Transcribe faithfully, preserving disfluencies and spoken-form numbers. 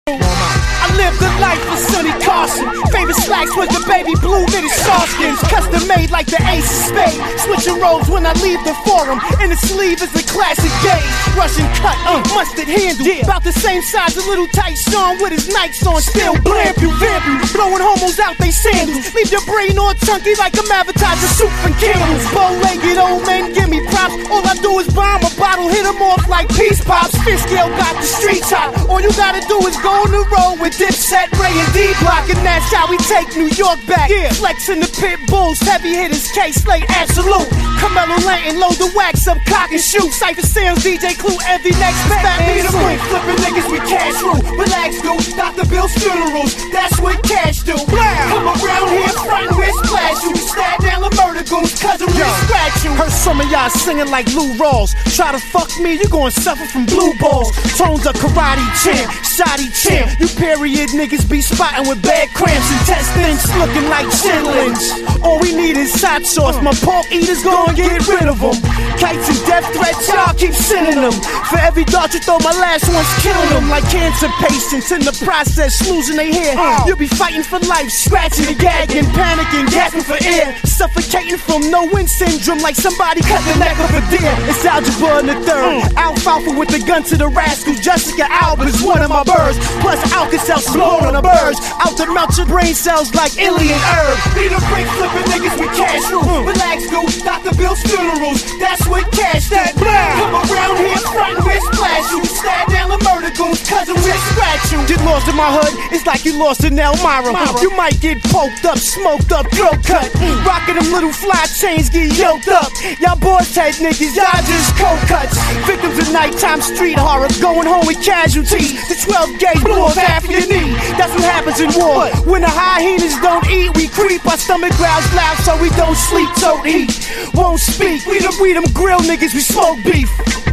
I lived a life with Sonny Carson. Favorite slacks was the baby blue knitted Sarskins. Custom made like the ace of spades. Switching roles when I leave the forum. In the sleeve is the classic gauge. Russian cut, uh, mustard handle. Yeah. About the same size, a little tight Sean with his Nikes on. Still blamp you, vamp you. Blowing homos out they sandals. Leave your brain all chunky like I'm advertising soup and candles. Bow-legged old men give me props. All I do is bomb a bottle, hit them off like peace pops. Fist scale got the streets hot. All you gotta do is go on the road with Dipset, Ray and D-Block, and that's how we take New York back. Yeah. Flexing the pit bulls, heavy hitters, K-Slate, absolute. Carmelo Lantin, load the wax up, cock and shoot. Cypher Sounds, D J Clue, every next fat me the ring. Flipping niggas with cash rule. Relax, dude, Doctor Bill's funerals. That's what cash do. Wow. Come around here, front and wrist splash you. Stab down the murder goons, cousin wrist scratch you. Heard some of y'all singing like Lou Rawls. Try to fuck me, you gon' suffer from blue balls. Tones of karate champ, shoddy champ. You period niggas be spotting with bad cramps. Intestines looking like chitlins. All we need is hot sauce. My pork eaters gon' get rid of them. Kites and death threats, y'all keep sending them. For every dart you throw, my last one's killing them. Like cancer patients in the process, losing their hair. You'll be fighting for life, scratching and gagging, panicking, gasping for air. Suffocating from no-win syndrome like somebody cut the neck of a deer. It's algebra in the third. Alfalfa with the gun to the rascal. Jessica Alba's one of my birds. Plus Alka-Seltz blowing on the birds. Out to melt your brain cells like alien herb. Be the break flipping niggas with cash rule. Relax, dude, Doctor Bill's funerals. That's what cash that. Come around here, front and wrist splash you. Stab down the murder goons, cousin wrist scratch you. Get lost in my hood, it's like you lost in Elmira. You might get poked up, smoked up, throat cut. Rockin' them little fly chains, get yoked up. Y'all boys head niggas, y'all just cold cuts. Victims of nighttime street horror, going home with casualties. The twelve gauge blew off half of your knee. That's what happens in war. When the hyenas don't eat, we creep. Our stomach growls loud so we don't sleep, don't eat. Won't speak, we them, we them grill niggas, we smoke beef.